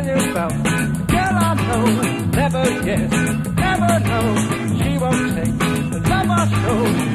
tell you about. Girl, I know, never yes, never no. She won't take the love I show.